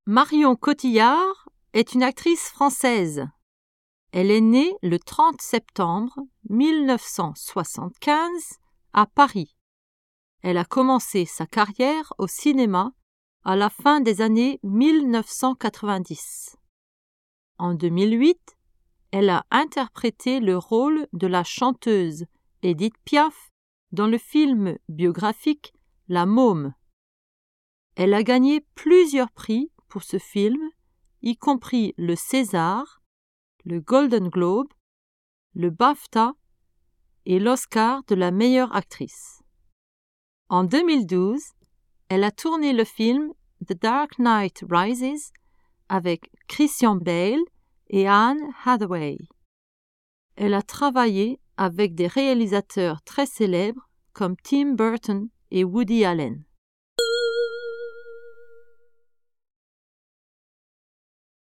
Marion Cotillard est une actrice française. Elle est née le 30 septembre 1975 à Paris. Elle a commencé sa carrière au cinéma à la fin des années 1990. En 2008, elle a interprété le rôle de la chanteuse Édith Piaf dans le film biographique La Môme. Elle a gagné plusieurs prix pour ce film, y compris le César, le Golden Globe, le BAFTA et l'Oscar de la meilleure actrice. En 2012, elle a tourné le film The Dark Knight Rises avec Christian Bale et Anne Hathaway. Elle a travaillé avec des réalisateurs très célèbres comme Tim Burton et Woody Allen.